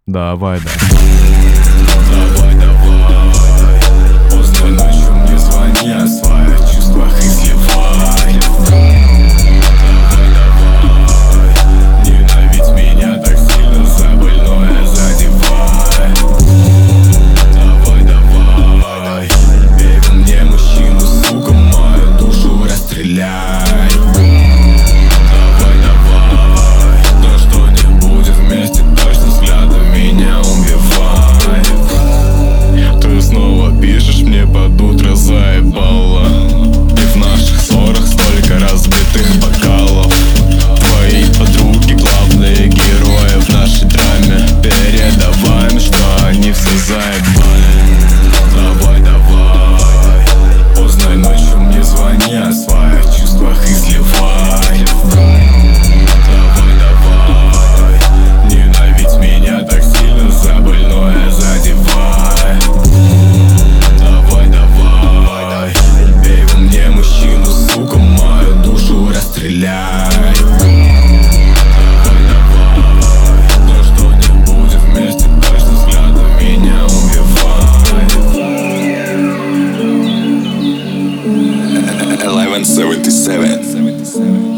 Давай, да. Давай, давай, поздно ночью мне звони, о своих чувствах изливай. Давай, давай, ненавидь меня так сильно, за больное задевай. Давай, давай, бей во мне мужчину, сука, мою душу расстреляй. Давай, давай, то, что не будет вместе, точно взглядом меня убивай. Ты снова пишешь мне под утро, заебала. И в наших ссорах столько разбитых бокалов. Твои подруги главные герои в нашей драме. Передавай им, что они все заебали. Давай, давай, поздно ночью мне звони, о своих чувствах изливай. Давай, давай, ненавидь меня так сильно, за больное задевай. Давай, давай, бей во мне мужчину, сука, мою душу расстреляй. Давай, давай, то, что не будет вместе, точно взглядом меня убивай. 1177.